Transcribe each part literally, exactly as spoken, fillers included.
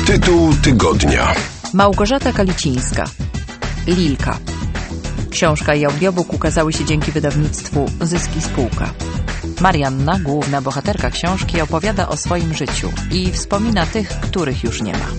Tytuł tygodnia. Małgorzata Kalicińska. Lilka. Książka i audiobook ukazały się dzięki wydawnictwu Zyski Spółka. Marianna, główna bohaterka książki, opowiada o swoim życiu i wspomina tych, których już nie ma.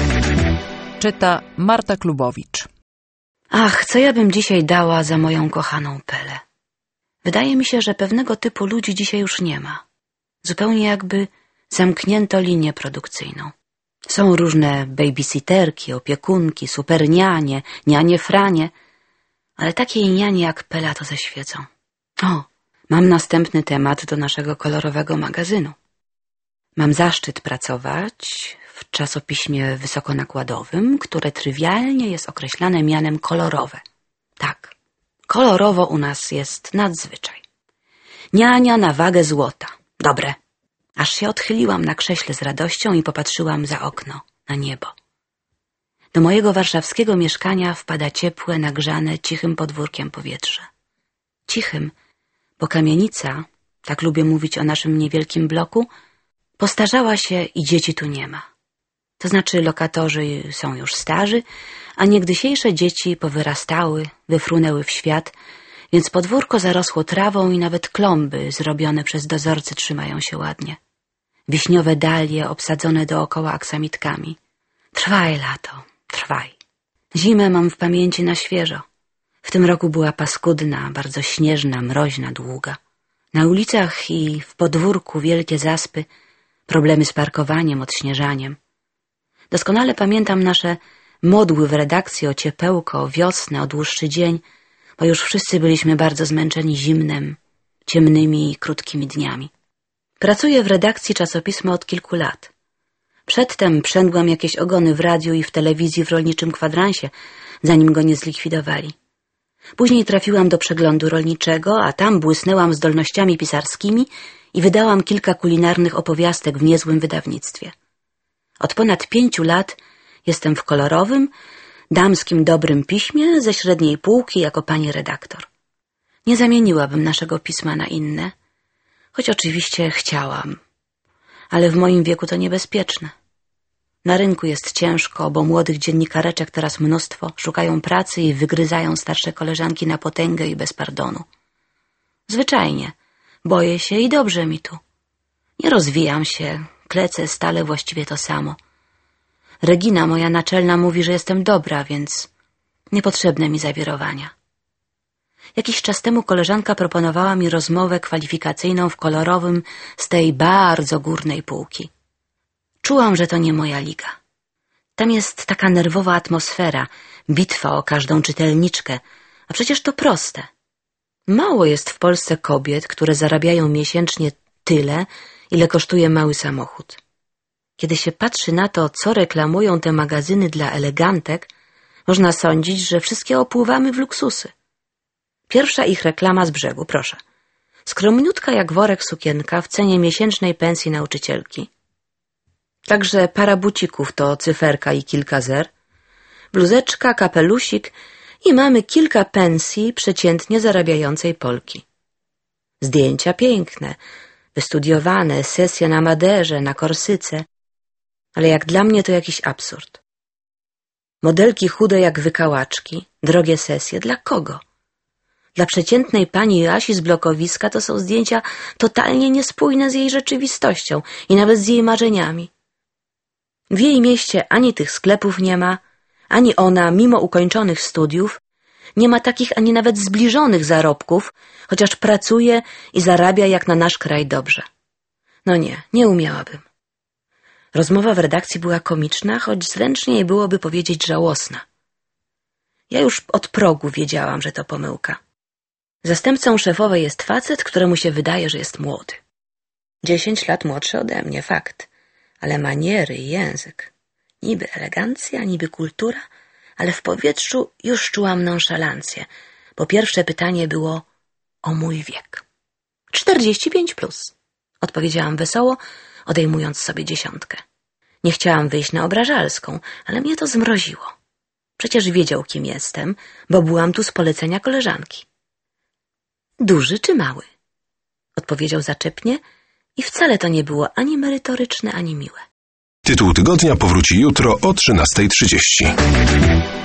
Czyta Marta Klubowicz. Ach, co ja bym dzisiaj dała za moją kochaną Pelę. Wydaje mi się, że pewnego typu ludzi dzisiaj już nie ma. Zupełnie jakby zamknięto linię produkcyjną. Są różne babysitterki, opiekunki, supernianie, nianie franie, ale takiej nianie jak Pela to ze świecą. O, mam następny temat do naszego kolorowego magazynu. Mam zaszczyt pracować w czasopiśmie wysokonakładowym, które trywialnie jest określane mianem kolorowe. Tak, kolorowo u nas jest nadzwyczaj. Niania na wagę złota. Dobre. Aż się odchyliłam na krześle z radością i popatrzyłam za okno, na niebo. Do mojego warszawskiego mieszkania wpada ciepłe, nagrzane, cichym podwórkiem powietrze. Cichym, bo kamienica, tak lubię mówić o naszym niewielkim bloku, postarzała się i dzieci tu nie ma. To znaczy lokatorzy są już starzy, a niegdysiejsze dzieci powyrastały, wyfrunęły w świat, więc podwórko zarosło trawą i nawet klomby zrobione przez dozorcy trzymają się ładnie. Wiśniowe dalie obsadzone dookoła aksamitkami. Trwaj, lato, trwaj. Zimę mam w pamięci na świeżo. W tym roku była paskudna, bardzo śnieżna, mroźna, długa. Na ulicach i w podwórku wielkie zaspy, problemy z parkowaniem, odśnieżaniem. Doskonale pamiętam nasze modły w redakcji o ciepełko, o wiosnę, o dłuższy dzień, bo już wszyscy byliśmy bardzo zmęczeni zimnem, ciemnymi i krótkimi dniami. Pracuję w redakcji czasopisma od kilku lat. Przedtem przędłam jakieś ogony w radiu i w telewizji w Rolniczym Kwadransie, zanim go nie zlikwidowali. Później trafiłam do Przeglądu Rolniczego, a tam błysnęłam zdolnościami pisarskimi i wydałam kilka kulinarnych opowiastek w niezłym wydawnictwie. Od ponad pięciu lat jestem w kolorowym, damskim dobrym piśmie ze średniej półki jako pani redaktor. Nie zamieniłabym naszego pisma na inne, choć oczywiście chciałam, ale w moim wieku to niebezpieczne. Na rynku jest ciężko, bo młodych dziennikareczek teraz mnóstwo, szukają pracy i wygryzają starsze koleżanki na potęgę i bez pardonu. Zwyczajnie, boję się i dobrze mi tu. Nie rozwijam się, klecę stale właściwie to samo. Regina, moja naczelna, mówi, że jestem dobra, więc niepotrzebne mi zawirowania. Jakiś czas temu koleżanka proponowała mi rozmowę kwalifikacyjną w kolorowym z tej bardzo górnej półki. Czułam, że to nie moja liga. Tam jest taka nerwowa atmosfera, bitwa o każdą czytelniczkę, a przecież to proste. Mało jest w Polsce kobiet, które zarabiają miesięcznie tyle, ile kosztuje mały samochód. Kiedy się patrzy na to, co reklamują te magazyny dla elegantek, można sądzić, że wszystkie opływamy w luksusy. Pierwsza ich reklama z brzegu, proszę. Skromniutka jak worek sukienka w cenie miesięcznej pensji nauczycielki. Także para bucików to cyferka i kilka zer, bluzeczka, kapelusik i mamy kilka pensji przeciętnie zarabiającej Polki. Zdjęcia piękne, wystudiowane, sesje na Maderze, na Korsyce, ale jak dla mnie to jakiś absurd. Modelki chude jak wykałaczki, drogie sesje, dla kogo? Dla przeciętnej pani Joasi z blokowiska to są zdjęcia totalnie niespójne z jej rzeczywistością i nawet z jej marzeniami. W jej mieście ani tych sklepów nie ma, ani ona, mimo ukończonych studiów, nie ma takich ani nawet zbliżonych zarobków, chociaż pracuje i zarabia jak na nasz kraj dobrze. No nie, nie umiałabym. Rozmowa w redakcji była komiczna, choć zręczniej byłoby powiedzieć żałosna. Ja już od progu wiedziałam, że to pomyłka. Zastępcą szefowej jest facet, któremu się wydaje, że jest młody. Dziesięć lat młodszy ode mnie, fakt. Ale maniery i język. Niby elegancja, niby kultura, ale w powietrzu już czułam nonszalancję, bo pierwsze pytanie było o mój wiek. Czterdzieści pięć plus, odpowiedziałam wesoło, odejmując sobie dziesiątkę. Nie chciałam wyjść na obrażalską, ale mnie to zmroziło. Przecież wiedział, kim jestem, bo byłam tu z polecenia koleżanki. Duży czy mały? Odpowiedział zaczepnie i wcale to nie było ani merytoryczne, ani miłe. Tytuł tygodnia powróci jutro o trzynasta trzydzieści.